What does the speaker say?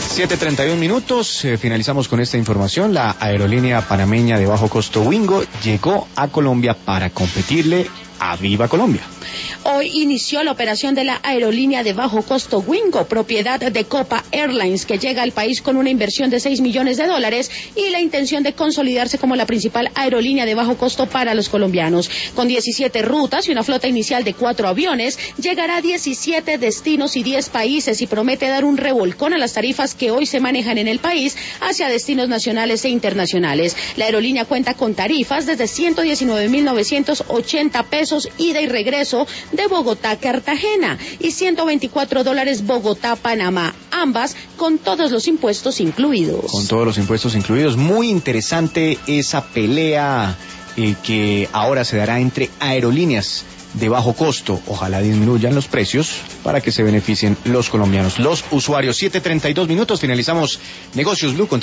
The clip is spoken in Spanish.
7:31, finalizamos con esta información. La aerolínea panameña de bajo costo Wingo llegó a Colombia para competirle a Viva Colombia. Hoy inició la operación de la aerolínea de bajo costo Wingo, propiedad de Copa Airlines, que llega al país con una inversión de $6 millones y la intención de consolidarse como la principal aerolínea de bajo costo para los colombianos. Con 17 rutas y una flota inicial de 4 aviones, llegará a 17 destinos y 10 países y promete dar un revolcón a las tarifas que hoy se manejan en el país hacia destinos nacionales e internacionales. La aerolínea cuenta con tarifas desde 119.980 pesos ida y regreso de Bogotá a Cartagena y $124 Bogotá-Panamá, ambas con todos los impuestos incluidos. Con todos los impuestos incluidos. Muy interesante esa pelea que ahora se dará entre aerolíneas de bajo costo. Ojalá disminuyan los precios para que se beneficien los colombianos, los usuarios. 7:32, finalizamos Negocios Blue.